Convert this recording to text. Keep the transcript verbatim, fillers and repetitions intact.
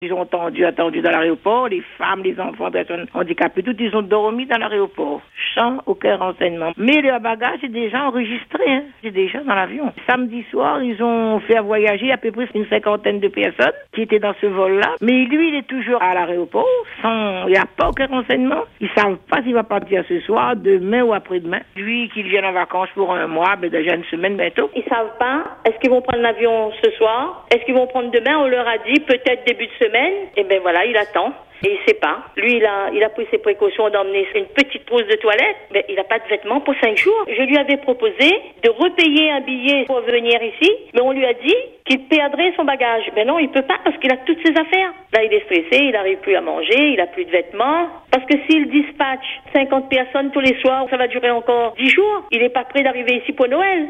Ils ont attendu, attendu dans l'aéroport, les femmes, les enfants, les personnes handicapées, tous ils ont dormi dans l'aéroport, sans aucun renseignement. Mais leur bagage est déjà enregistré, hein. C'est déjà dans l'avion. Samedi soir, ils ont fait voyager à peu près une cinquantaine de personnes qui étaient dans ce vol-là. Mais lui, il est toujours à l'aéroport, sans, il n'y a pas aucun renseignement. Ils ne savent pas s'il va partir ce soir, demain ou après-demain. Lui, qu'il vienne en vacances pour un mois, ben déjà une semaine bientôt. Ils savent pas. Est-ce qu'ils vont prendre l'avion ce soir? Est-ce qu'ils vont prendre demain? On leur a dit peut-être début de semaine. Et ben voilà, il attend. Et il sait pas. Lui, il a, il a pris ses précautions d'emmener une petite trousse de toilette. Mais il n'a pas de vêtements pour cinq jours. Je lui avais proposé de repayer un billet pour venir ici. Mais on lui a dit qu'il perdrait son bagage. Mais non, il peut pas parce qu'il a toutes ses affaires. Là, il est stressé. Il n'arrive plus à manger. Il a plus de vêtements. Parce que s'il dispatche cinquante personnes tous les soirs, ça va durer encore dix jours. Il n'est pas prêt d'arriver ici pour Noël.